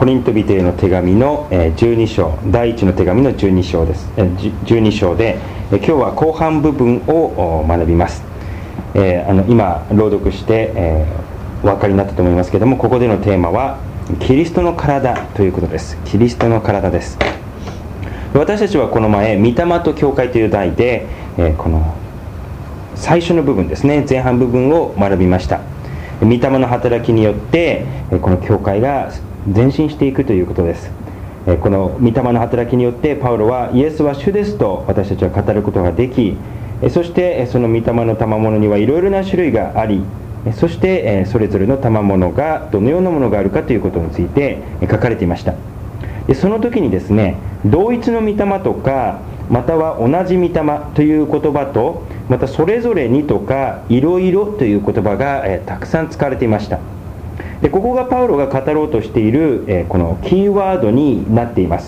コリント人への手紙の12章、第1の手紙の12章です。12章で今日は後半部分を学びます。今朗読してお分かりになったと思いますけれども、ここでのテーマはキリストの体ということです。キリストの体です。私たちはこの前、御霊と教会という題でこの最初の部分ですね、前半部分を学びました。御霊の働きによってこの教会が前進していくということです。この御霊の働きによってパウロはイエスは主ですと私たちは語ることができ、そしてその御霊の賜物にはいろいろな種類があり、そしてそれぞれの賜物がどのようなものがあるかということについて書かれていました。でその時にですね、同一の御霊とかまたは同じ御霊という言葉と、またそれぞれにとかいろいろという言葉がたくさん使われていました。でここがパウロが語ろうとしているこのキーワードになっています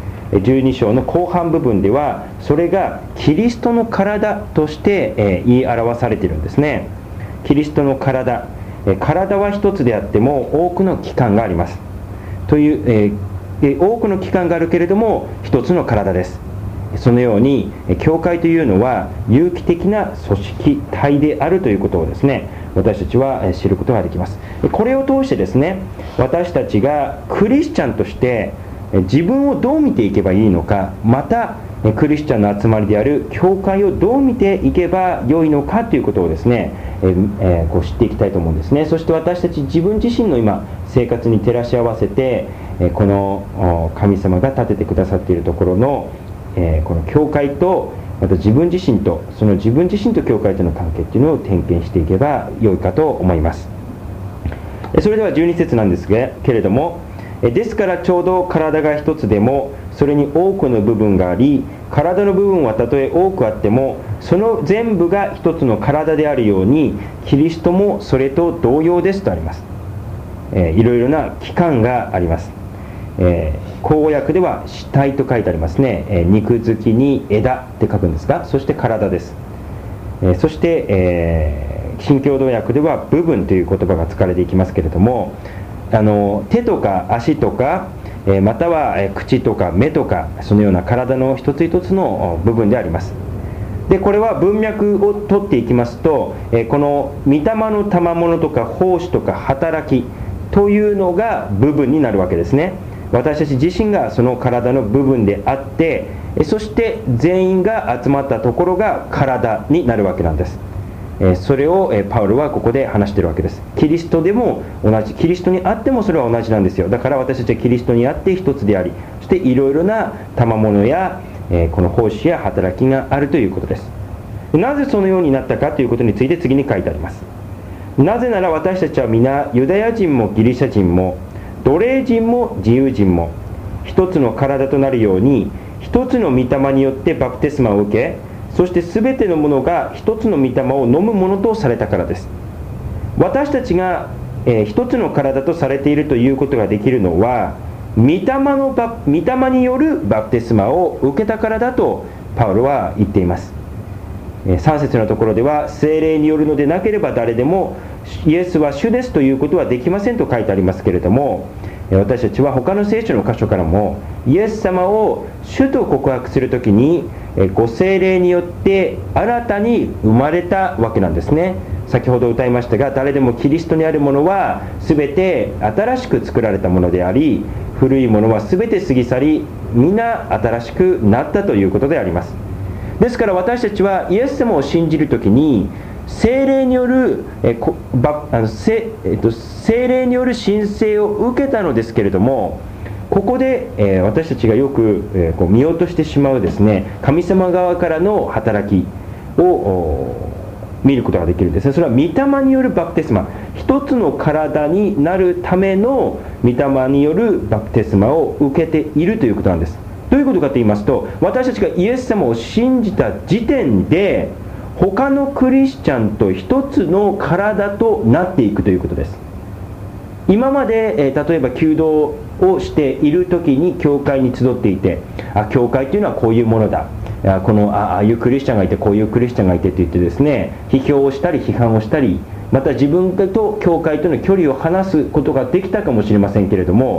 。12章の後半部分ではそれがキリストの体として言い表されているんですね。キリストの体、体は一つであっても多くの器官がありますという、多くの器官があるけれども一つの体です。そのように教会というのは有機的な組織体であるということをですね、私たちは知ることができます。これを通してですね、私たちがクリスチャンとして自分をどう見ていけばいいのか、またクリスチャンの集まりである教会をどう見ていけばよいのかということをですね、こう知っていきたいと思うんですね。そして私たち自分自身の今生活に照らし合わせてこの神様が立ててくださっているところのこの教会とまた自分自身と、その自分自身と教会との関係っていうのを点検していけばよいかと思います。それでは12節なんですけれども、ですからちょうど体が一つでもそれに多くの部分があり、体の部分はたとえ多くあってもその全部が一つの体であるように、キリストもそれと同様ですとあります。いろいろな器官があります。口語訳では肢体と書いてありますね。肉付きに枝って書くんですが、そして体です。そして、新共同訳では部分という言葉が使われていきますけれども、手とか足とか、または口とか目とか、そのような体の一つ一つの部分であります。でこれは文脈を取っていきますと、この御霊の賜物とか奉仕とか働きというのが部分になるわけですね。私たち自身がその体の部分であって、そして全員が集まったところが体になるわけなんです。それをパウロはここで話しているわけです。キリストでも同じ、キリストにあってもそれは同じなんですよ。だから私たちはキリストにあって一つであり、そしていろいろな賜物やこの奉仕や働きがあるということです。なぜそのようになったかということについて次に書いてあります。なぜなら私たちは皆ユダヤ人もギリシャ人も奴隷人も自由人も一つの体となるように、一つの御霊によってバプテスマを受け、そして全てのものが一つの御霊を飲むものとされたからです。私たちが一つの体とされているということができるのは、御霊によるバプテスマを受けたからだとパウロは言っています。3節のところでは、聖霊によるのでなければ誰でもイエスは主ですということはできませんと書いてありますけれども、私たちは他の聖書の箇所からもイエス様を主と告白するときにご聖霊によって新たに生まれたわけなんですね。先ほど歌いましたが、誰でもキリストにあるものは全て新しく作られたものであり、古いものは全て過ぎ去り皆新しくなったということであります。ですから私たちはイエス様を信じるときに聖霊による聖霊による申請を受けたのですけれども、ここで私たちがよく見落としてしまうですね、神様側からの働きを見ることができるんですね。それは御霊によるバプテスマ、一つの体になるための御霊によるバプテスマを受けているということなんです。どういうことかと言いますと、私たちがイエス様を信じた時点で他のクリスチャンと一つの体となっていくということです。今まで、例えば弓道をしている時に教会に集っていて、教会というのはこういうものだ、ああいうクリスチャンがいてこういうクリスチャンがいてと言ってですね、批評をしたり批判をしたり、また自分と教会との距離を離すことができたかもしれませんけれども、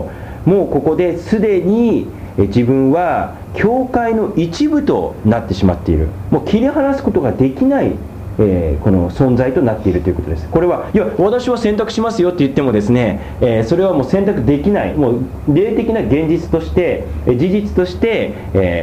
もうここですでに自分は教会の一部となってしまっている、もう切り離すことができない、この存在となっているということです。これはいや私は選択しますよって言ってもですね、それはもう選択できない、もう霊的な現実として事実として、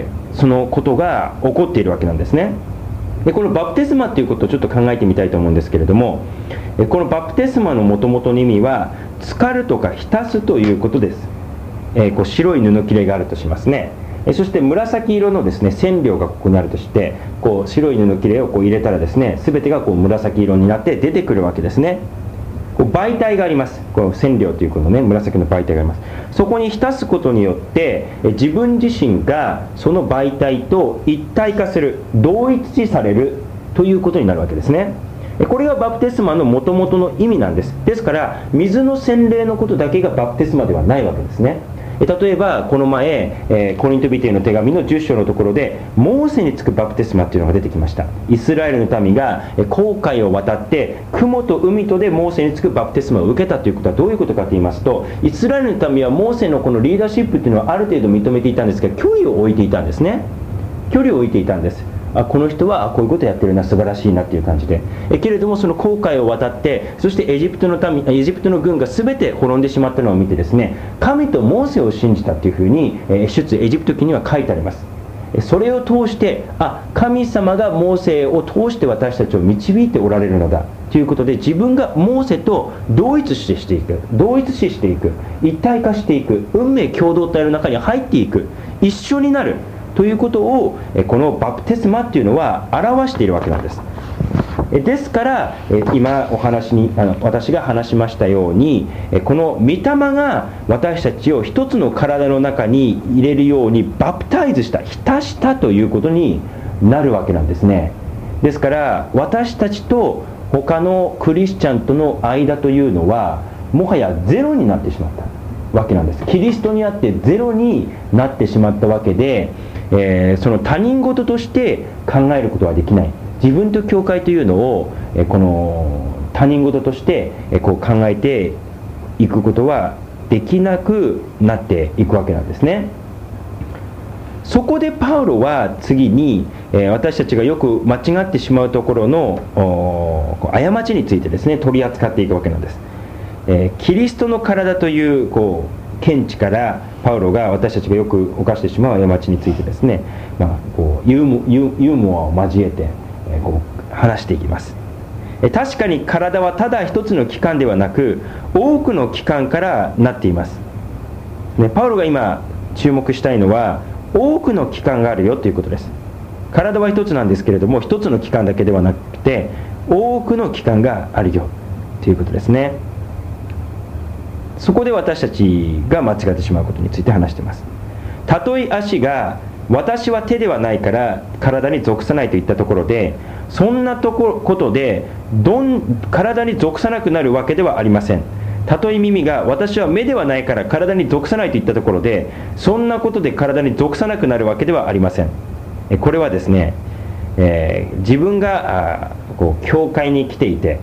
そのことが起こっているわけなんですね。でこのバプテスマということをちょっと考えてみたいと思うんですけれども、このバプテスマのもともとの意味は浸かるとか浸すということです。こう白い布切れがあるとしますね。そして紫色のですね染料がここにあるとして、こう白い布切れをこう入れたらですね、全てがこう紫色になって出てくるわけですね。こう媒体があります。この染料というこのね紫の媒体があります。そこに浸すことによって自分自身がその媒体と一体化する、同一視されるということになるわけですね。これがバプテスマの元々の意味なんです。ですから水の洗礼のことだけがバプテスマではないわけですね。例えばこの前、コリント人への手紙の10章のところでモーセにつくバプテスマというのが出てきました。イスラエルの民が紅海を渡って雲と海とでモーセにつくバプテスマを受けたということはどういうことかと言いますと、イスラエルの民はモーセのこのリーダーシップというのはある程度認めていたんですが、距離を置いていたんですね。距離を置いていたんです。この人はこういうことをやってるな、素晴らしいなっていう感じで、けれどもその紅海を渡って、そしてエジプトの軍が全て滅んでしまったのを見てですね、神とモーセを信じたというふうに出エジプト記には書いてあります。それを通して神様がモーセを通して私たちを導いておられるのだということで、自分がモーセと同一視していく、一体化していく、運命共同体の中に入っていく、一緒になるということをこのバプテスマっていうのは表しているわけなんです。ですから今私が話しましたように、この御霊が私たちを一つの体の中に入れるようにバプタイズした、浸したということになるわけなんですね。ですから私たちと他のクリスチャンとの間というのはもはやゼロになってしまったわけなんです。キリストにあってゼロになってしまったわけで、その他人事として考えることはできない。自分と教会というのをこの他人事としてこう考えていくことはできなくなっていくわけなんですね。そこでパウロは次に私たちがよく間違ってしまうところの過ちについてですね取り扱っていくわけなんです。キリストの体という見地からパウロが私たちがよく犯してしまう過ちについてですね、ユーモアを交えて話していきます。確かに体はただ一つの器官ではなく多くの器官からなっています、パウロが今注目したいのは多くの器官があるよということです。体は一つなんですけれども、一つの器官だけではなくて多くの器官があるよということですね。そこで私たちが間違ってしまうことについて話しています。たとえ足が私は手ではないから体に属さないといったところで、そんなことで体に属さなくなるわけではありません。たとえ耳が私は目ではないから体に属さないといったところで、そんなことで体に属さなくなるわけではありません。これはですね、自分が教会に来ていて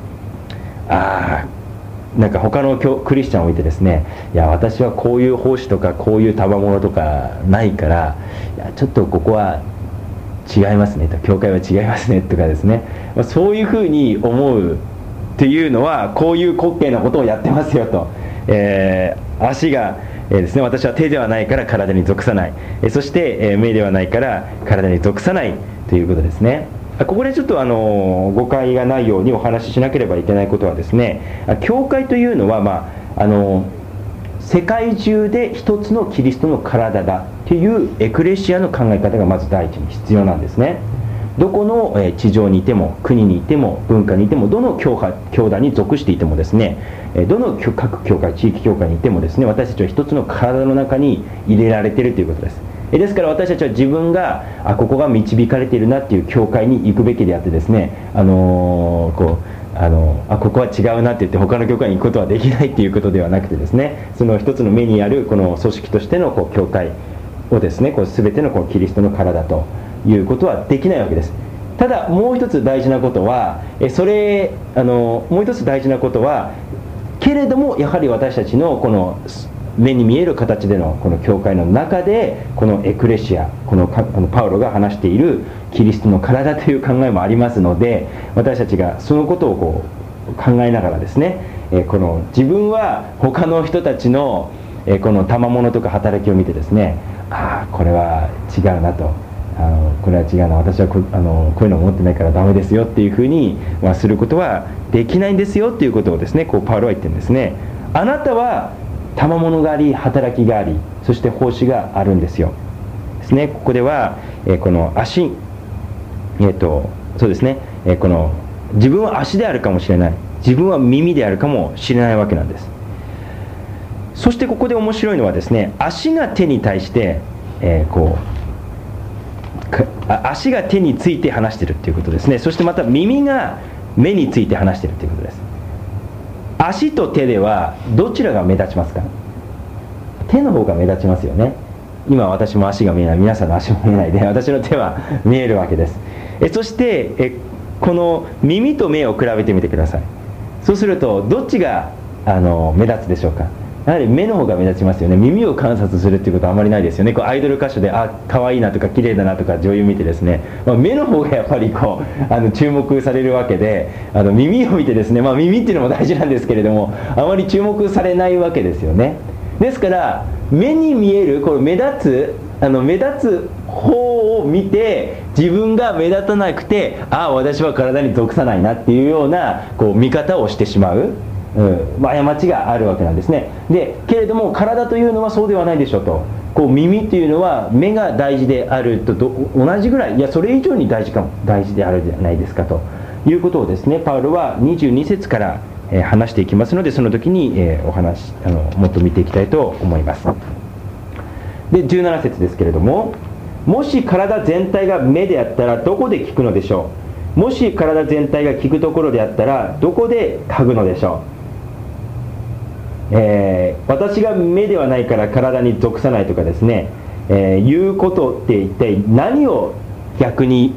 なんか他のクリスチャンをいてですね、いや私はこういう奉仕とかこういう賜物とかないから、いやちょっとここは違いますねと、教会は違いますねとかですね、そういうふうに思うっていうのはこういう滑稽なことをやってますよと、足がですね、私は手ではないから体に属さない、そして、目ではないから体に属さないということですね。ここでちょっと誤解がないようにお話ししなければいけないことはですね、教会というのは、世界中で一つのキリストの体だというエクレシアの考え方がまず第一に必要なんですね。どこの地上にいても国にいても文化にいてもどの教団に属していてもですね、どの各教会地域教会にいてもですね、私たちは一つの体の中に入れられているということです。ですから私たちは自分がここが導かれているなっていう教会に行くべきであってですね、ここは違うなって言って他の教会に行くことはできないっていうことではなくてですね、その一つの目にあるこの組織としての教会をですね、全てのキリストの体ということはできないわけです。ただもう一つ大事なことはけれどもやはり私たちのこの目に見える形でのこの教会の中で、このエクレシア、このパウロが話しているキリストの体という考えもありますので、私たちがそのことを考えながらですね、この自分は他の人たちのこの賜物とか働きを見てですね、これは違うなと、これは違うな、私はこういうのを持ってないからダメですよっていうふうに、することはできないんですよっていうことをですね、パウロは言ってるんですね。あなたは賜物があり、働きがあり、そして奉仕があるんですよですね。ここではこの足、そうですね、この自分は足であるかもしれない、自分は耳であるかもしれないわけなんです。そしてここで面白いのはですね、足が手に対して足が手について話しているということですね。そしてまた耳が目について話しているということです。足と手ではどちらが目立ちますか？手の方が目立ちますよね。今私も足が見えない、皆さんの足も見えないで、私の手は見えるわけです。そしてこの耳と目を比べてみてください。そうするとどっちが目立つでしょうか？やはり目の方が目立ちますよね。耳を観察するっていうことはあまりないですよね。アイドル歌手で可愛いなとか綺麗だなとか女優見てですね、目の方がやっぱり注目されるわけで、耳を見てですね、耳っていうのも大事なんですけれども、あまり注目されないわけですよね。ですから目に見えるこの目立つ方を見て、自分が目立たなくて、私は体に属さないなっていうような見方をしてしまう、過ちがあるわけなんですね。けれども体というのはそうではないでしょうと。耳というのは目が大事であると同じぐらい、いやそれ以上に大事であるじゃないですかということをですね、パウロは22節から話していきますので、その時にもっと見ていきたいと思います。で17節ですけれども、もし体全体が目であったらどこで聞くのでしょう。もし体全体が聞くところであったらどこで嗅ぐのでしょう。私が目ではないから体に属さないとかですね、いうことって一体何を逆に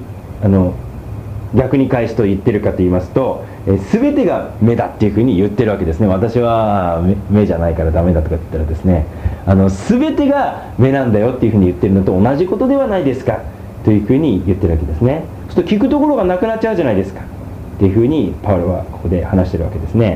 返すと言ってるかと言いますと、全てが目だっていうふうに言ってるわけですね。私は目じゃないからダメだとか言ったらですね、全てが目なんだよっていうふうに言ってるのと同じことではないですかというふうに言ってるわけですね。そうすると聞くところがなくなっちゃうじゃないですかっていうふうにパウロはここで話してるわけですね。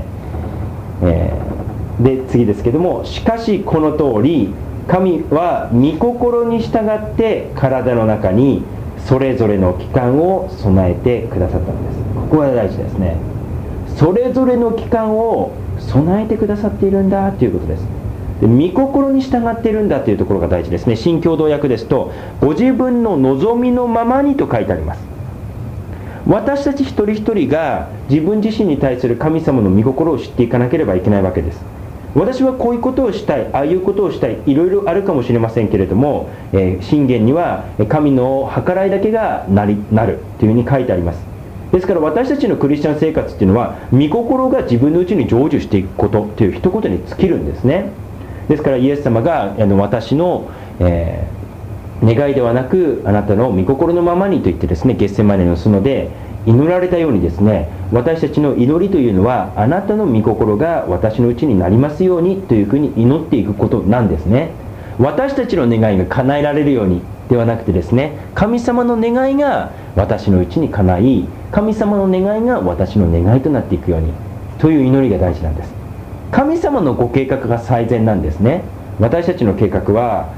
で次ですけども、しかしこの通り神は御心に従って体の中にそれぞれの器官を備えてくださったのです。ここが大事ですね。それぞれの器官を備えてくださっているんだということです。で御心に従っているんだというところが大事ですね。新共同訳ですと、ご自分の望みのままにと書いてあります。私たち一人一人が自分自身に対する神様の御心を知っていかなければいけないわけです。私はこういうことをしたい、ああいうことをしたい、いろいろあるかもしれませんけれども、箴言には神の計らいだけがなるというふうに書いてあります。ですから私たちのクリスチャン生活っていうのは、御心が自分のうちに成就していくことという一言に尽きるんですね。ですからイエス様が私の、願いではなくあなたの御心のままにと言ってですね、ゲッセマネの園で祈られたようにですね、私たちの祈りというのは、あなたの御心が私のうちになりますようにというふうに祈っていくことなんですね。私たちの願いが叶えられるようにではなくてですね、神様の願いが私のうちに叶い、神様の願いが私の願いとなっていくようにという祈りが大事なんです。神様のご計画が最善なんですね。私たちの計画は、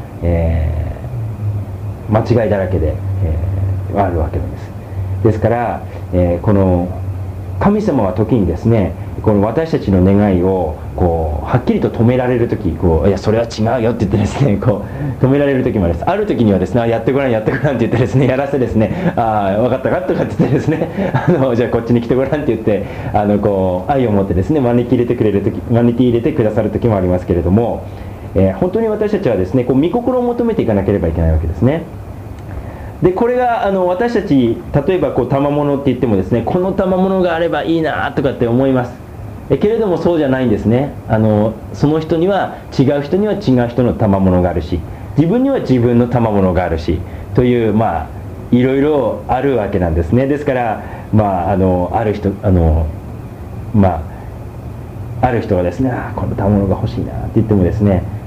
間違いだらけで、あるわけなんです。ですから、この神様は時にですね、この私たちの願いをはっきりと止められる時、いやそれは違うよって言ってですね、止められる時もあります。ある時にはですね、やってごらんって言ってですね、やらせですね、分かったかとかって言ってですね、じゃあこっちに来てごらんって言って愛を持ってですね、招き入れてくださる時もありますけれども、本当に私たちはですね、御心を求めていかなければいけないわけですね。でこれが私たち、例えば賜物って言ってもですね、この賜物があればいいなとかって思います。けれどもそうじゃないんですね。その人には違う人には違う人の賜物があるし、自分には自分の賜物があるしという、いろいろあるわけなんですね。ですから、ある人がですね、この賜物が欲しいなって言ってもですね、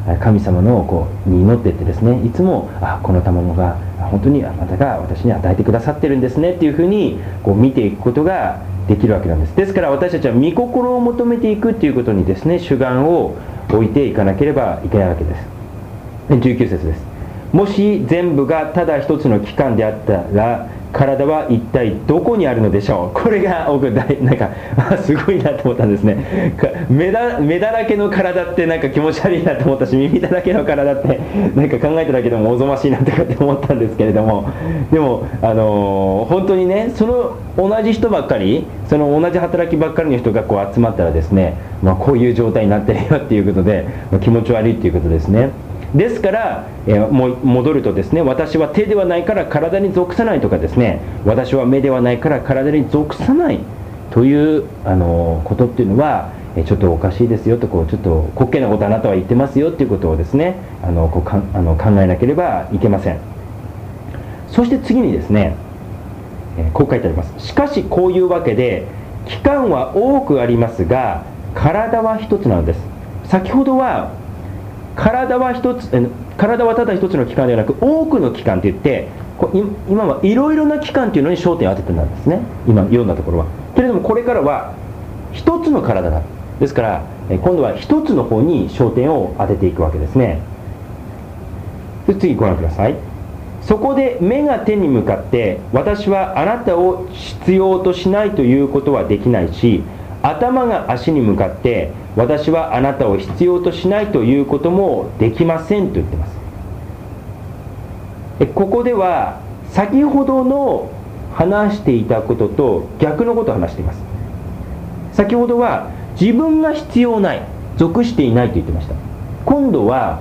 神様のに祈ってってですね、いつもこの賜物が本当にあなたが私に与えてくださってるんですねっていうふうに見ていくことができるわけなんです。ですから私たちは御心を求めていくっていうことにですね、主眼を置いていかなければいけないわけです。19節です。もし全部がただ一つの器官であったら、体は一体どこにあるのでしょう。これが僕なんかすごいなと思ったんですね。目だらけの体ってなんか気持ち悪いなと思ったし、耳だらけの体ってなんか考えただけでもおぞましいなとかって思ったんですけれども、でも本当にね、その同じ人ばっかり、その同じ働きばっかりの人が集まったらですね、こういう状態になってるよっていうことで、気持ち悪いっていうことですね。ですから、戻るとですね、私は手ではないから体に属さないとかですね、私は目ではないから体に属さないということっていうのはちょっとおかしいですよと、ちょっと滑稽なことあなたは言ってますよっていうことをですね、考えなければいけません。そして次にですね、こう書いてあります。しかしこういうわけで器官は多くありますが体は一つなのです。先ほどは体はただ一つの器官ではなく多くの器官といって、今はいろいろな器官というのに焦点を当ててたんですね、今読んだところは。けれどもこれからは一つの体だ。ですから今度は一つの方に焦点を当てていくわけですね。次ご覧ください。そこで目が手に向かって私はあなたを必要としないということはできないし、頭が足に向かって私はあなたを必要としないということもできませんと言っています。ここでは先ほどの話していたことと逆のことを話しています。先ほどは自分が必要ない、属していないと言ってました。今度は、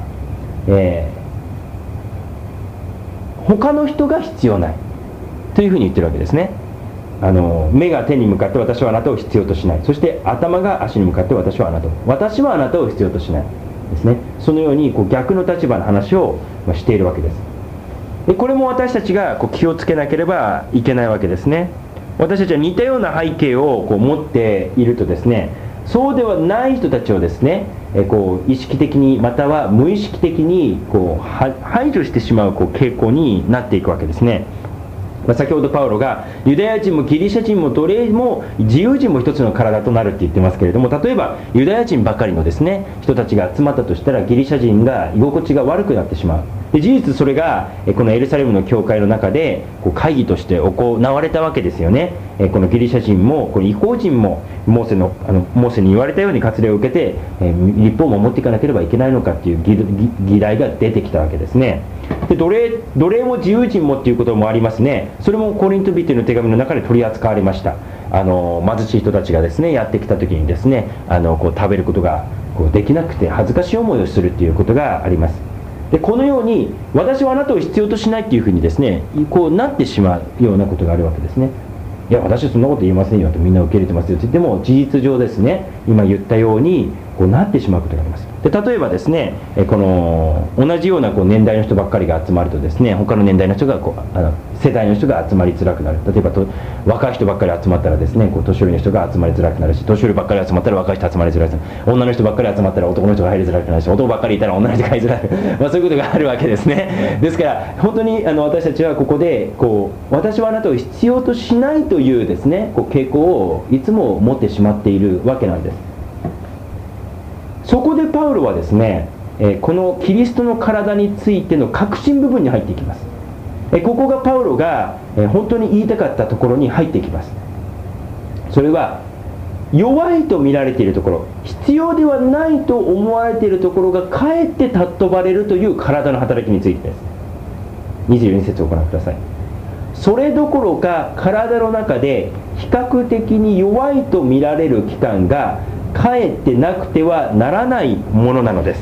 他の人が必要ないというふうに言ってるわけですね。目が手に向かって私はあなたを必要としない、そして頭が足に向かって私はあなたを必要としないですね。そのように逆の立場の話をしているわけです。でこれも私たちが気をつけなければいけないわけですね。私たちは似たような背景を持っているとですね、そうではない人たちをですね、意識的にまたは無意識的に排除してしまう傾向になっていくわけですね。先ほどパウロがユダヤ人もギリシャ人も奴隷も自由人も一つの体となるって言ってますけれども、例えばユダヤ人ばかりのですね人たちが集まったとしたらギリシャ人が居心地が悪くなってしまう。で事実それがこのエルサレムの教会の中で会議として行われたわけですよね。このギリシャ人もこの異邦人もモーセに言われたように割礼を受けて律法を守っていかなければいけないのかっていう議題が出てきたわけですね。で奴隷も自由人もっていうこともありますね。それもコリント人への手紙の中で取り扱われました。貧しい人たちがですねやってきた時にですね食べることができなくて恥ずかしい思いをするっていうことがあります。でこのように私はあなたを必要としないっていうふうにですねなってしまうようなことがあるわけですね。いや私はそんなこと言いませんよと、みんな受け入れてますよと言っても事実上ですね今言ったようになってしまうことがあります。で例えばですね同じような年代の人ばっかりが集まるとですね他の年代の人が世代の人が集まりづらくなる。例えば若い人ばっかり集まったらですね年寄りの人が集まりづらくなるし、年寄りばっかり集まったら若い人集まりづらいし、女の人ばっかり集まったら男の人が入りづらくなるし、男ばっかりいたら女の人が入りづらいそういうことがあるわけですね。ですから本当に私たちはここで私はあなたを必要としないというですね傾向をいつも持ってしまっているわけなんです。そこでパウロはですねこのキリストの体についての核心部分に入っていきます。ここがパウロが本当に言いたかったところに入っていきます。それは弱いと見られているところ、必要ではないと思われているところがかえって尊ばれるという体の働きについてです。22節をご覧ください。それどころか体の中で比較的に弱いと見られる器官がかえってなくてはならないものなのです。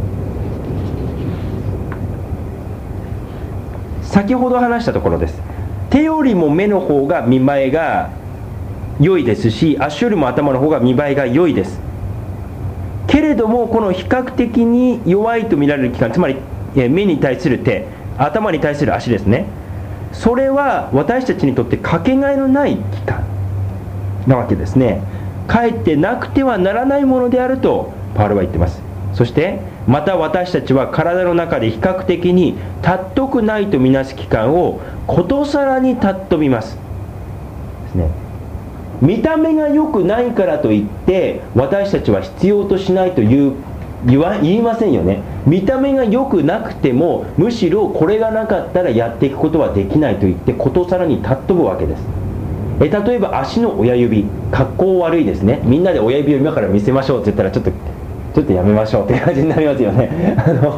先ほど話したところです。手よりも目の方が見栄えが良いですし、足よりも頭の方が見栄えが良いです。けれどもこの比較的に弱いと見られる器官、つまり目に対する手、頭に対する足ですね、それは私たちにとってかけがえのない器官なわけですね。かえってなくてはならないものであるとパウロは言っています。そしてまた私たちは体の中で比較的に尊くないとみなす器官をことさらに尊びますですね。見た目が良くないからといって私たちは必要としないと言いませんよね。見た目が良くなくてもむしろこれがなかったらやっていくことはできないと言ってことさらに尊ぶわけです。例えば足の親指、格好悪いですね。みんなで親指を今から見せましょうって言ったらちょっとやめましょうって感じになりますよね。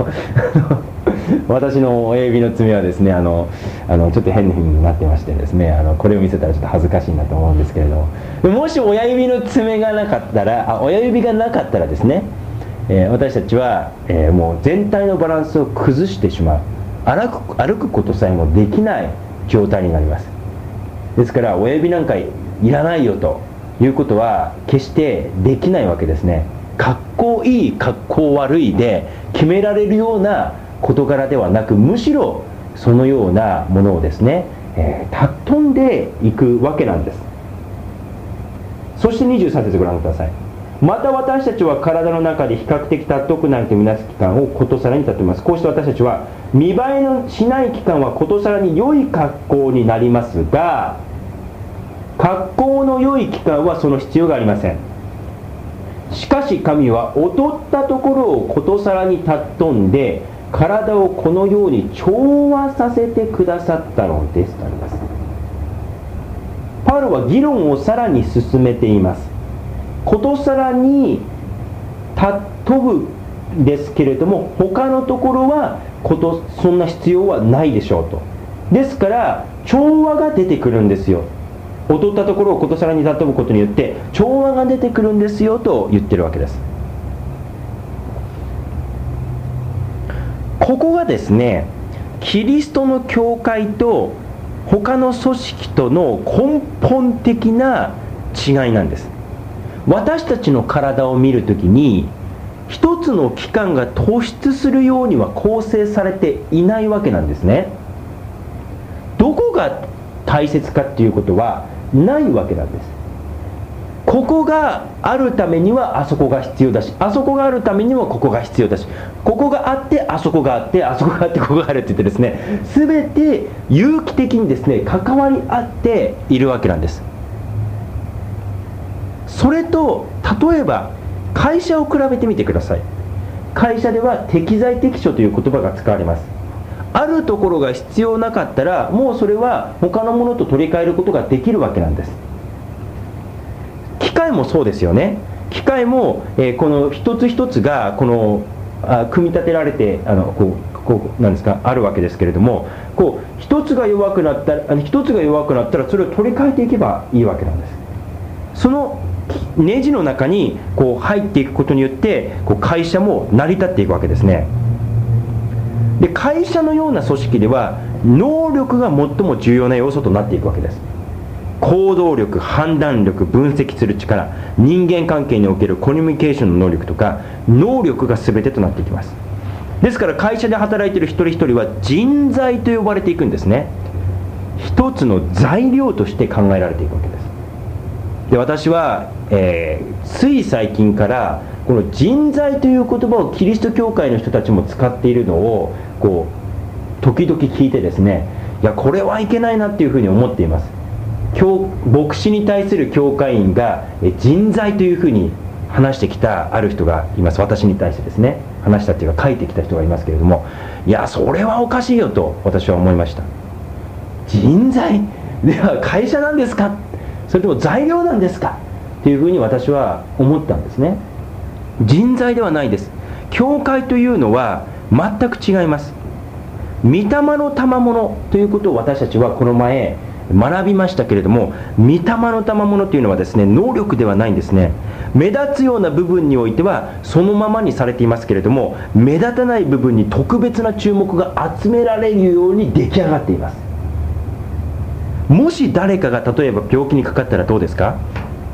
私の親指の爪はですね、ちょっと変な風になってましてですね、これを見せたらちょっと恥ずかしいなと思うんですけれども、もし親指の爪がなかったら、親指がなかったらですね、私たちは、もう全体のバランスを崩してしまう、歩くことさえもできない状態になります。ですから親指なんかいらないよということは決してできないわけですね。かっこいいかっこ悪いで決められるような事柄ではなく、むしろそのようなものをですね、尊んでいくわけなんです。そして23節ご覧ください。また私たちは体の中で比較的尊くないとみなす器官をことさらに尊びます。こうして私たちは見栄えのしない器官はことさらに良い格好になりますが、格好の良い器官はその必要がありません。しかし神は劣ったところをことさらに尊んで体をこのように調和させてくださったのですとあります。パウロは議論をさらに進めています。ことさらに尊ぶですけれども、他のところはそんな必要はないでしょうと。ですから調和が出てくるんですよ。劣ったところをことさらに尊ぶことによって調和が出てくるんですよと言ってるわけです。ここがですね、キリストの教会と他の組織との根本的な違いなんです。私たちの体を見るときに一つの器官が突出するようには構成されていないわけなんですね。どこが大切かっていうことはないわけなんです。ここがあるためにはあそこが必要だし、あそこがあるためにはここが必要だし、ここがあってあそこがあって、あそこがあってここがあるって言ってですね、全て有機的にですね関わり合っているわけなんです。それと例えば会社を比べてみてください。会社では適材適所という言葉が使われます。あるところが必要なかったらもうそれは他のものと取り替えることができるわけなんです。機械もそうですよね。機械も、この一つ一つがこの組み立てられてなんですかあるわけですけれども、一つが弱くなったらそれを取り替えていけばいいわけなんです。そのネジの中に入っていくことによって会社も成り立っていくわけですね。で、会社のような組織では能力が最も重要な要素となっていくわけです。行動力、判断力、分析する力、人間関係におけるコミュニケーションの能力とか能力が全てとなっていきます。ですから会社で働いている一人一人は人材と呼ばれていくんですね。一つの材料として考えられていくわけです。で、私は、つい最近からこの人材という言葉をキリスト教会の人たちも使っているのを時々聞いてですね、いやこれはいけないなっていうふうに思っています。牧師に対する教会員が人材というふうに話してきたある人がいます。私に対してですね話したっていうか書いてきた人がいますけれども、いやそれはおかしいよと私は思いました。人材では会社なんですか、それとも材料なんですかっていうふうに私は思ったんですね。人材ではないです。教会というのは全く違います。御霊の賜物ということを私たちはこの前学びましたけれども、御霊の賜物というのはですね能力ではないんですね。目立つような部分においてはそのままにされていますけれども、目立たない部分に特別な注目が集められるように出来上がっています。もし誰かが例えば病気にかかったらどうですか。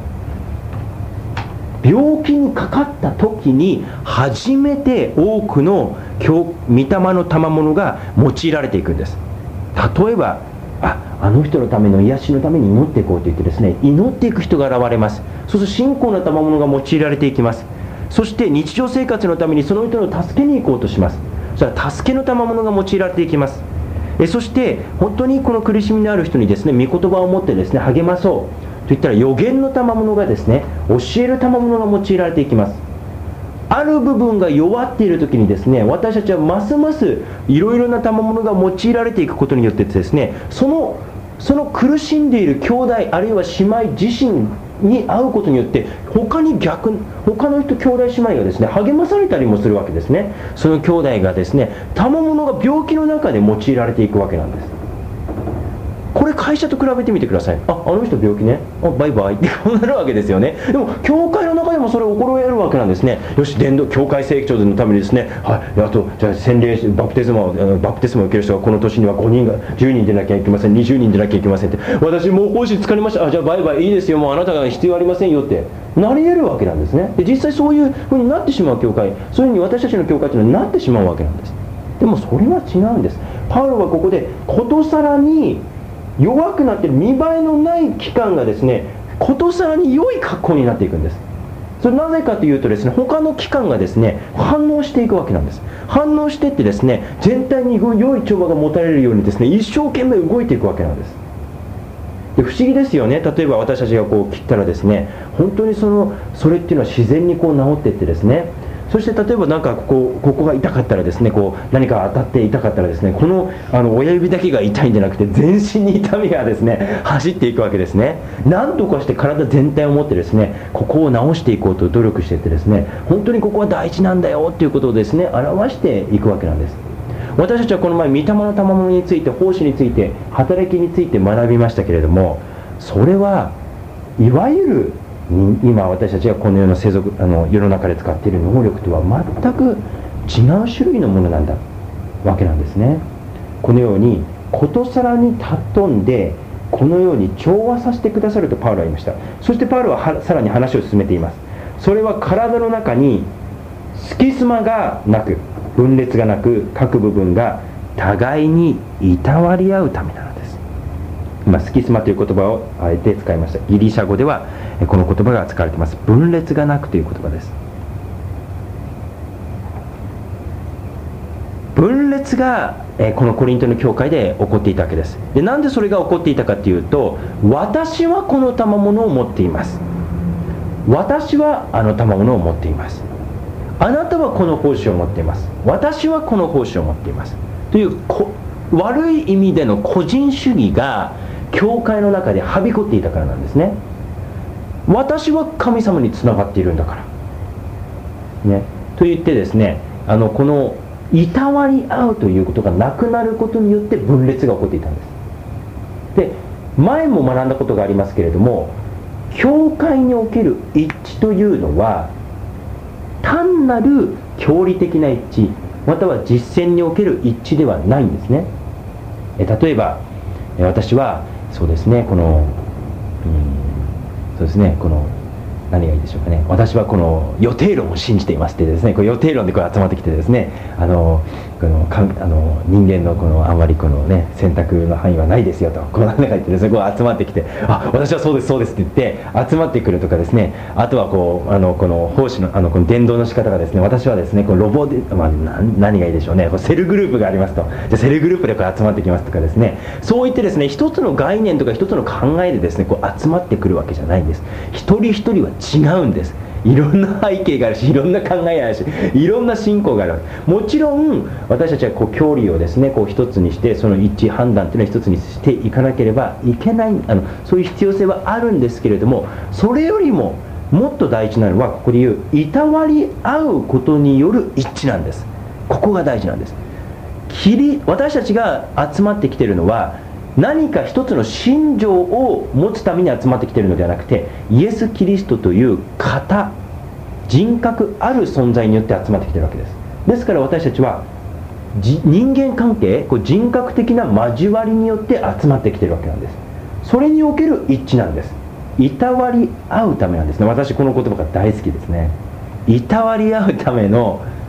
病気にかかった時に初めて多くの御霊の賜物が用いられていくんです。例えばあの人のための癒しのために祈っていこうと言ってですね、祈っていく人が現れます。そうすると信仰の賜物が用いられていきます。 そして日常生活のためにその人の助けに行こうとします。それは助けの賜物が用いられていきます。そして本当にこの苦しみのある人にですね、御言葉を持ってですね、励まそうといったら、予言の賜物がですね、教える賜物が用いられていきます。ある部分が弱っている時にですね、私たちはますますいろいろな賜物が用いられていくことによってですね、その苦しんでいる兄弟あるいは姉妹自身に会うことによって、他の人兄弟姉妹がですね、励まされたりもするわけですね。その兄弟がですね、賜物が病気の中で用いられていくわけなんです。これ会社と比べてみてください。あの人病気ね、バイバイってこうなるわけですよね。でも教会の中でもそれを心得るわけなんですね。よし、教会成長のためにですね、はい、あとじゃあ洗礼バプテスマを受ける人がこの年には5人が10人出なきゃいけません、20人出なきゃいけませんって、私もう奉仕疲れました、じゃあバイバイいいですよ、もうあなたが必要ありませんよってなり得るわけなんですね。で実際そういうふうになってしまう教会、そういうふうに私たちの教会というのはなってしまうわけなんです。でもそれは違うんです。パウロはここでことさらに弱くなっている見栄えのない期間がですね、ことさらに良い格好になっていくんです。それなぜかというとですね、他の期間がですね、反応していくわけなんです。反応していってですね、全体に良い調和が持たれるようにですね、一生懸命動いていくわけなんです。で不思議ですよね。例えば私たちがこう切ったらですね、本当にそれっていうのは自然にこう治っていってですね、そして例えばなんかここが痛かったらですね、こう何か当たって痛かったらですね、この親指だけが痛いんじゃなくて全身に痛みがですね走っていくわけですね。なんとかして体全体を持ってですね、ここを治していこうと努力していってですね、本当にここは大事なんだよっていうことをですね表していくわけなんです。私たちはこの前御霊の賜物について、奉仕について、働きについて学びましたけれども、それはいわゆる今私たちがこの世の世の中で使っている能力とは全く違う種類のものなんだわけなんですね。このようにことさらに尊んで、このように調和させてくださるとパウロは言いました。そしてパウロはさらに話を進めています。それは体の中に隙間がなく、分裂がなく、各部分が互いにいたわり合うためなのです。今隙間という言葉をあえて使いました。ギリシャ語ではこの言葉が使われています。分裂がなくという言葉です。分裂がこのコリントの教会で起こっていたわけです。でなんでそれが起こっていたかというと、私はこの賜物を持っています、私はあの賜物を持っています、あなたはこの奉仕を持っています、私はこの奉仕を持っていますという悪い意味での個人主義が教会の中ではびこっていたからなんですね。私は神様につながっているんだから、ね、と言ってですね、このいたわり合うということがなくなることによって分裂が起こっていたんです。で前も学んだことがありますけれども、教会における一致というのは単なる教理的な一致、または実践における一致ではないんですね。例えば私はそうですね、そうですね、何がいいでしょうかね、私はこの予定論を信じていますってですね、予定論で集まってきてですね、人間のあんまり選択の範囲はないですよと何か言ってですね、集まってきて、私はそうですそうですって言って集まってくるとかですね、あとはこの奉仕のこの伝道の仕方がですね、私はですねロボで、何がいいでしょうね、セルグループがありますと、じゃあセルグループで集まってきますとかですね、そう言ってですね、一つの概念とか一つの考えでですね集まってくるわけじゃないんです。一人一人は違うんです。いろんな背景があるし、いろんな考えがあるし、いろんな信仰がある。もちろん私たちは教理をですね一つにして、その一致判断というのは一つにしていかなければいけない、そういう必要性はあるんですけれども、それよりももっと大事なのは、ここで言ういたわり合うことによる一致なんです。ここが大事なんです。私たちが集まってきているのは、何か一つの信条を持つために集まってきているのではなくて、イエス・キリストという人格ある存在によって集まってきているわけです。ですから私たちは人間関係、人格的な交わりによって集まってきているわけなんです。それにおける一致なんです。いたわり合うためなんですね。私この言葉が大好きですね。いたわり合うために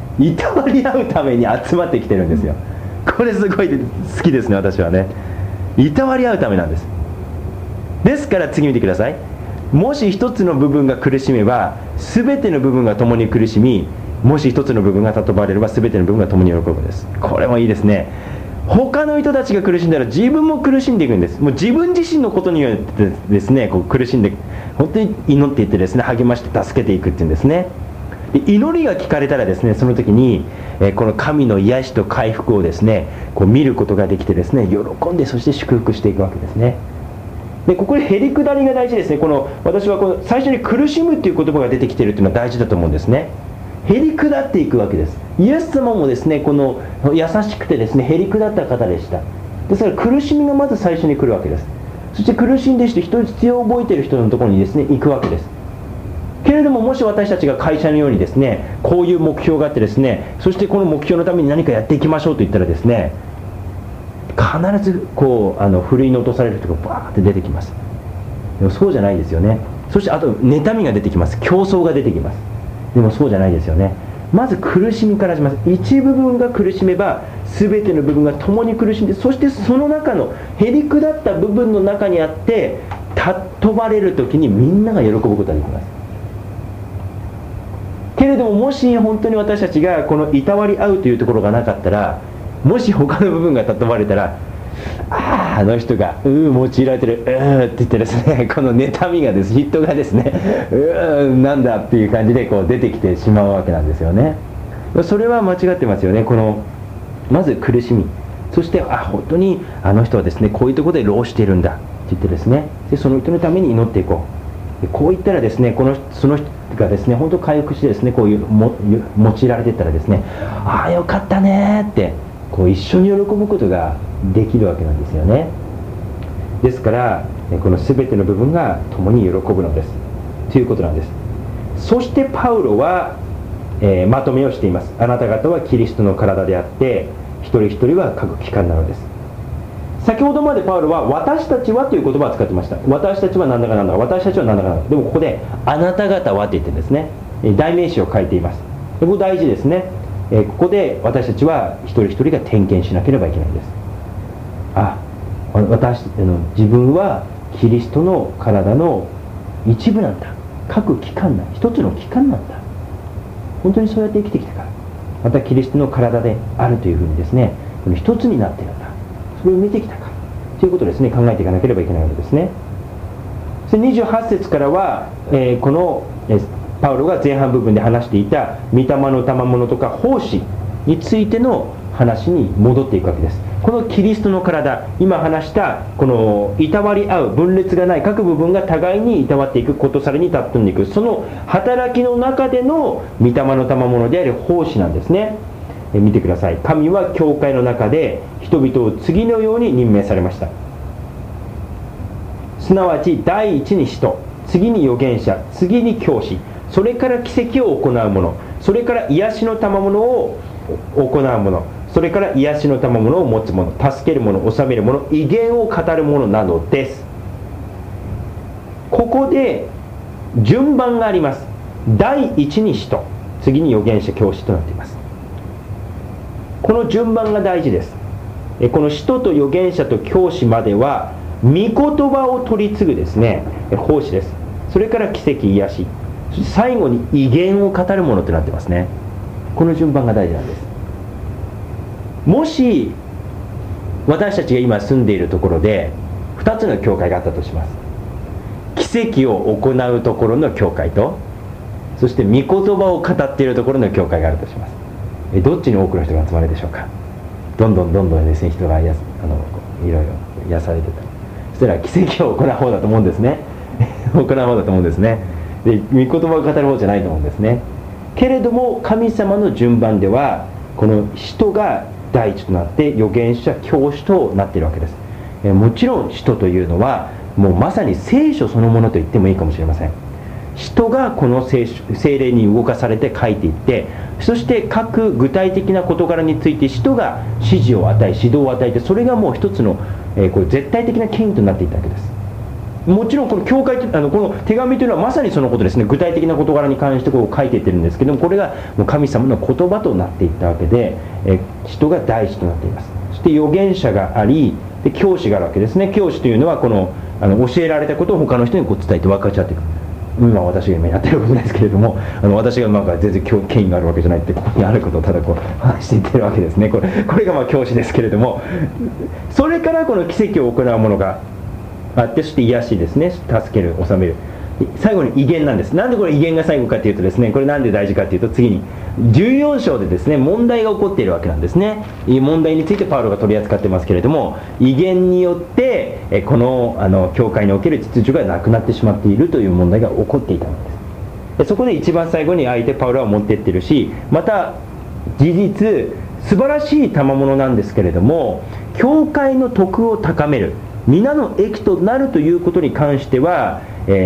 集まってきてるんですよ。これすごい好きですね、私はね。いたわり合うためなんです。ですから次見てください。 もし一つの部分が苦しめば全ての部分が共に苦しみ、もし一つの部分が尊ばれれば全ての部分が共に喜ぶんです。これもいいですね。他の人たちが苦しんだら自分も苦しんでいくんです。もう自分自身のことによってですね、こう苦しんで本当に祈っていってですね、励まして助けていくっていうんですね。で祈りが聞かれたらですね、その時にこの神の癒しと回復をですね、こう見ることができてですね、喜んでそして祝福していくわけですね。でここでへりくだりが大事ですね。私はこの最初に苦しむっていう言葉が出てきているっていうのは大事だと思うんですね。へりくだっていくわけです。イエス様もですね、この優しくてですね、へりくだった方でした。ですから苦しみがまず最初に来るわけです。そして苦しんでいる人、必要を覚えている人のところにですね、行くわけです。けれども、もし私たちが会社のようにですね、こういう目標があってですね、そしてこの目標のために何かやっていきましょうと言ったらですね、必ずこうふるいに落とされる人がバーって出てきます。でもそうじゃないですよね。そしてあと妬みが出てきます。競争が出てきます。でもそうじゃないですよね。まず苦しみからします。一部分が苦しめば全ての部分が共に苦しんで、そしてその中のへりくだった部分の中にあって尊ばれる時にみんなが喜ぶことができます。けれども、もし本当に私たちがこのいたわり合うというところがなかったら、もし他の部分が尊ばれたら、あの人が用いられてるって言ってですね、この妬みがですね、嫉妬がですね、なんだっていう感じでこう出てきてしまうわけなんですよね。それは間違ってますよね。まず苦しみ、そして本当にあの人はですね、こういうところで労しているんだって言ってですね、でその人のために祈っていこう。こう言ったらですね、その人がですね、本当回復してですね、こういう用いられていったらですね、よかったねってこう一緒に喜ぶことができるわけなんですよね。ですからこの全ての部分が共に喜ぶのですということなんです。そしてパウロは、まとめをしています。あなた方はキリストの体であって一人一人は各機関なのです。先ほどまでパウロは私たちはという言葉を使ってました。私たちは何だかなんだか、私たちは何だかなんだか。でもここであなた方はって言ってるんですね。代名詞を書いています。ここ大事ですね。ここで私たちは一人一人が点検しなければいけないんです。自分はキリストの体の一部なんだ、各機関だ、一つの機関なんだ、本当にそうやって生きてきたから、またキリストの体であるというふうにですね、この一つになっているんだ、それを見てきたからということをですね、考えていかなければいけないわけですね。それ28節からは、このパウロが前半部分で話していた御霊の賜物とか奉仕についての話に戻っていくわけです。このキリストの体、今話したこのいたわり合う、分裂がない各部分が互いにいたわっていくこと、さらに尊んでいく、その働きの中での御霊の賜物である奉仕なんですね。見てください。神は教会の中で人々を次のように任命されました。すなわち第一に使徒、次に預言者、次に教師、それから奇跡を行う者、それから癒しの賜物を行う者、それから癒しの賜物を持つ者、助ける者、治める者、威厳を語る者などです。ここで順番があります。第一に使徒、次に預言者、教師となっています。この順番が大事です。この使徒と預言者と教師までは御言葉を取り継ぐですね、奉仕です。それから奇跡、癒し、最後に威厳を語るものとなってますね。この順番が大事なんです。もし私たちが今住んでいるところで2つの教会があったとします。奇跡を行うところの教会と、そして御言葉を語っているところの教会があるとします。どっちに多くの人が集まるでしょうか。どんどんですね、人がいろいろ癒されてたり、そしたら奇跡を行う方だと思うんですね行う方だと思うんですね。で御言葉を語る方じゃないと思うんですね。けれども神様の順番ではこの使徒が第一となって預言者、教師となっているわけです。もちろん使徒というのはもうまさに聖書そのものと言ってもいいかもしれません。使徒がこの聖霊に動かされて書いていって、そして各具体的な事柄について使徒が指示を与え、指導を与えて、それがもう一つの、これ絶対的な権威となっていったわけです。もちろんこの教会この手紙というのはまさにそのことですね。具体的な事柄に関してこう書いていってるんですけども、これがもう神様の言葉となっていったわけで、使徒が第一となっています。そして預言者があり、で教師があるわけですね。教師というのはこの教えられたことを他の人にこう伝えて分かち合っていく。今私が今やってることですけれども、私がなんか全然権威があるわけじゃないって、ここにあることをただこう話していってるわけですね。これが教師ですけれども、それからこの奇跡を行うものがあって、そして癒しですね、助ける、治める、最後に威厳なんです。なんでこれ威厳が最後かというとですね、これなんで大事かというと、次に14章でですね、問題が起こっているわけなんですね。問題についてパウロが取り扱ってますけれども、威厳によってこの教会における秩序がなくなってしまっているという問題が起こっていたのです。そこで一番最後に相手パウロは持っていってるし、また事実素晴らしい賜物なんですけれども、教会の徳を高める、皆の益となるということに関しては、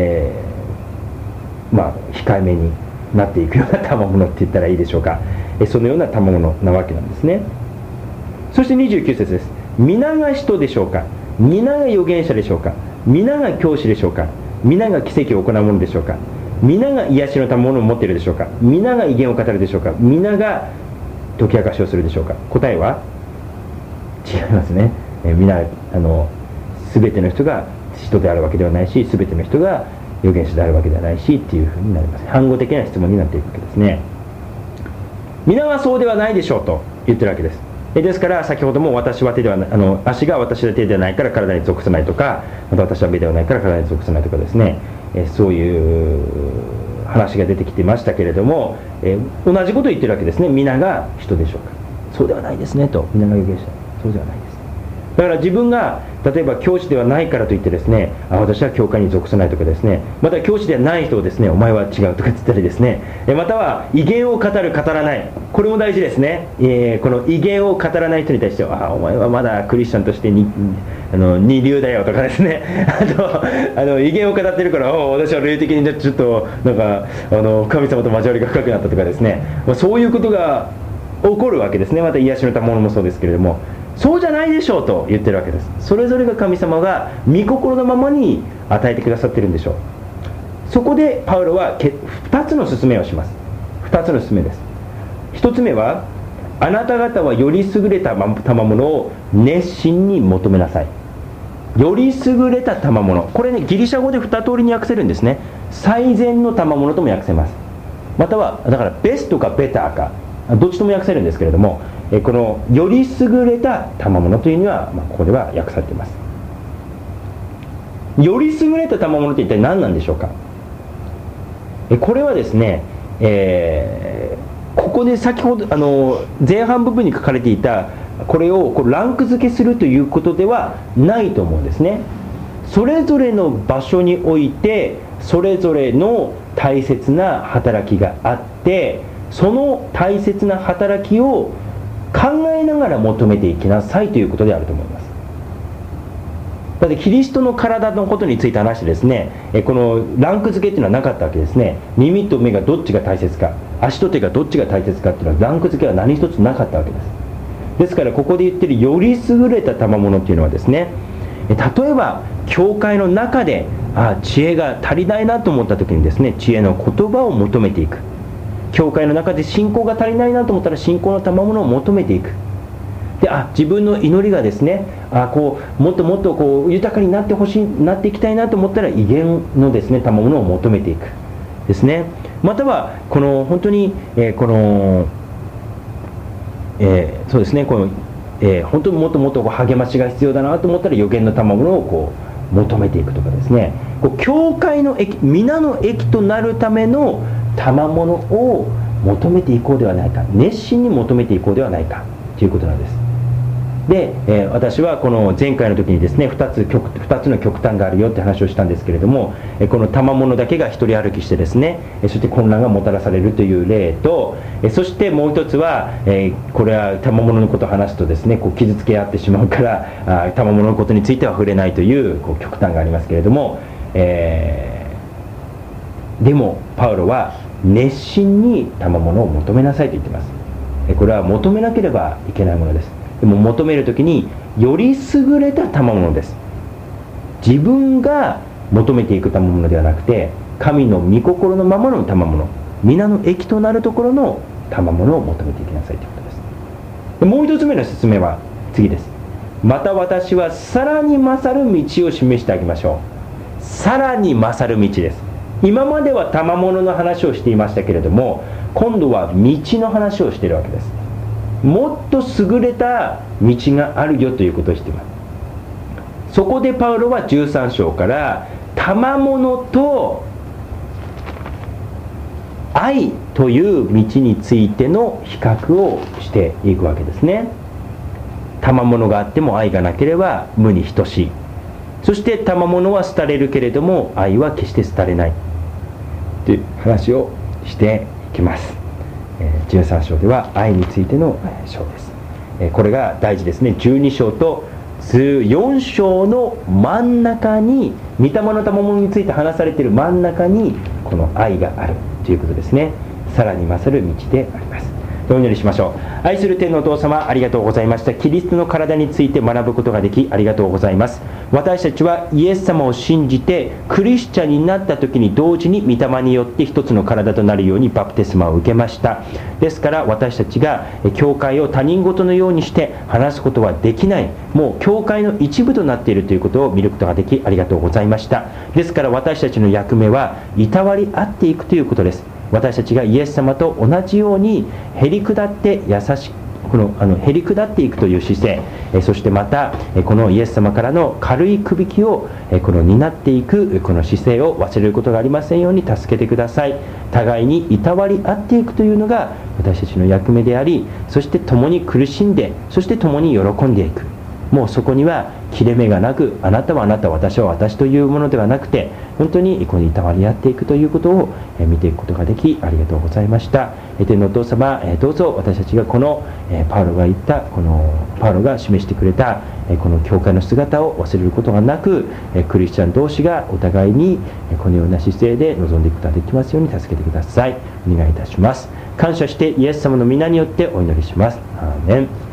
控えめになっていくような賜物って言ったらいいでしょうか。そのような賜物なわけなんですね。そして29節です。皆が使徒でしょうか、皆が預言者でしょうか、皆が教師でしょうか、皆が奇跡を行うものでしょうか、皆が癒しの賜物を持っているでしょうか、皆が威厳を語るでしょうか、皆が解き明かしをするでしょうか。答えは違いますね。皆全ての人が使徒であるわけではないし、全ての人が預言者であるわけではないしっていうふうになります。反語的な質問になっていくわけですね。皆はそうではないでしょうと言ってるわけです。ですから先ほども私は手ではない足が私は手ではないから体に属さないとか、また私は目ではないから体に属さないとかですね、そういう話が出てきてましたけれども、同じことを言ってるわけですね。皆が人でしょうか、そうではないですねと。皆が預言者、そうではないです。だから自分が例えば教師ではないからといってですね、私は教会に属さないとかですね、また教師ではない人をですね、お前は違うとか言ったりですね、または威厳を語る語らない、これも大事ですね。この威厳を語らない人に対しては、お前はまだクリスチャンとして二流だよとかですね、あと威厳を語ってるから私は霊的にちょっとなんか神様と交わりが深くなったとかですね、そういうことが起こるわけですね。また癒しの賜物もそうですけれども、そうじゃないでしょうと言ってるわけです。それぞれが神様が御心のままに与えてくださってるんでしょう。そこでパウロは2つの勧めをします。2つの勧めです。1つ目は、あなた方はより優れた賜物を熱心に求めなさい。より優れた賜物、これね、ギリシャ語で2通りに訳せるんですね。最善の賜物とも訳せます。またはだからベストかベターかどっちとも訳せるんですけれども、このより優れた賜物というには、ここでは訳されています。より優れた賜物って一体何なんでしょうか。これはですね、ここで先ほど前半部分に書かれていたこれをランク付けするということではないと思うんですね。それぞれの場所においてそれぞれの大切な働きがあって、その大切な働きを考えながら求めていきなさいということであると思います。だってキリストの体のことについて話してですね、このランク付けっていうのはなかったわけですね。耳と目がどっちが大切か、足と手がどっちが大切かっていうのはランク付けは何一つなかったわけです。ですからここで言ってるより優れた賜物っていうのはですね、例えば教会の中で知恵が足りないなと思った時にですね、知恵の言葉を求めていく。教会の中で信仰が足りないなと思ったら信仰の賜物を求めていく。で自分の祈りがですねもっともっと豊かになっていきたいなと思ったら威厳のですね賜物を求めていくですね。または本当にそうですね本当にもっともっと励ましが必要だなと思ったら予言の賜物を求めていくとかですね、教会の益、皆の益となるための賜物を求めていこうではないか、熱心に求めていこうではないかということなんです。で、私はこの前回の時にですね2つの極端があるよって話をしたんですけれども、この賜物だけが一人歩きしてですね、そして混乱がもたらされるという例と、そしてもう一つは、これは賜物のことを話すとですね傷つけ合ってしまうから賜物のことについては触れないという極端がありますけれども、でもパウロは熱心に賜物を求めなさいと言っています。これは求めなければいけないものです。でも求めるときにより優れた賜物です。自分が求めていく賜物ではなくて、神の御心のままの賜物、皆の益となるところの賜物を求めていきなさいということです。でもう一つ目の説明は次です。 また私はさらに勝る道を示してあげましょう。さらに勝る道です。今までは賜物の話をしていましたけれども、今度は道の話をしているわけです。もっと優れた道があるよということをしています。そこでパウロは13章から賜物と愛という道についての比較をしていくわけですね。賜物があっても愛がなければ無に等しい。そして賜物は廃れるけれども愛は決して廃れないという話をしていきます。13章では愛についての章です。これが大事ですね。12章と14章の真ん中に、御霊の賜物について話されている真ん中にこの愛があるということですね。さらに勝る道であります。お祈りしましょう。愛する天のお父様、ありがとうございました。キリストの体について学ぶことができありがとうございます。私たちはイエス様を信じてクリスチャンになった時に同時に御霊によって一つの体となるようにバプテスマを受けました。ですから私たちが教会を他人事のようにして話すことはできない、もう教会の一部となっているということを見ることができありがとうございました。ですから私たちの役目はいたわり合っていくということです。私たちがイエス様と同じようにへり下って優しくへり下っていくという姿勢、そしてまたこのイエス様からの軽いくびきを担っていくこの姿勢を忘れることがありませんように助けてください。互いにいたわり合っていくというのが私たちの役目であり、そして共に苦しんで、そして共に喜んでいく。もうそこには切れ目がなく、あなたはあなた、私は私というものではなくて、本当にここにいたわり合っていくということを見ていくことができありがとうございました。天のお父様、どうぞ私たちがこのパウロが言った、このパウロが示してくれたこの教会の姿を忘れることがなく、クリスチャン同士がお互いにこのような姿勢で臨んでいくことができますように助けてください。お願いいたします。感謝してイエス様の皆によってお祈りします。アーメン。